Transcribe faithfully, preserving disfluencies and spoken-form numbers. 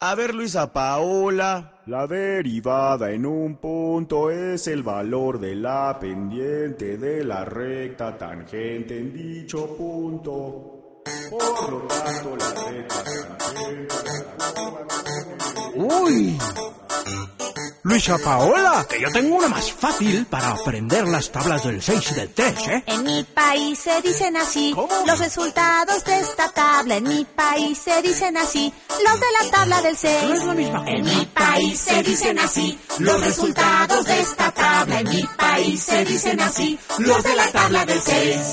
A ver, Luisa Paola. La derivada en un punto es el valor de la pendiente de la recta tangente en dicho punto. Por lo tanto, la recta tangente... ¡Uy! Luisa Paola, que yo tengo una más fácil para aprender las tablas del seis y del tres, ¿eh? En mi país se dicen así. ¿Cómo? Los resultados de esta tabla. En mi país se dicen así. Los de la tabla del seis. No es la misma cosa. En mi país se dicen así. Los resultados de esta tabla. En mi país se dicen así. Los de la tabla del seis.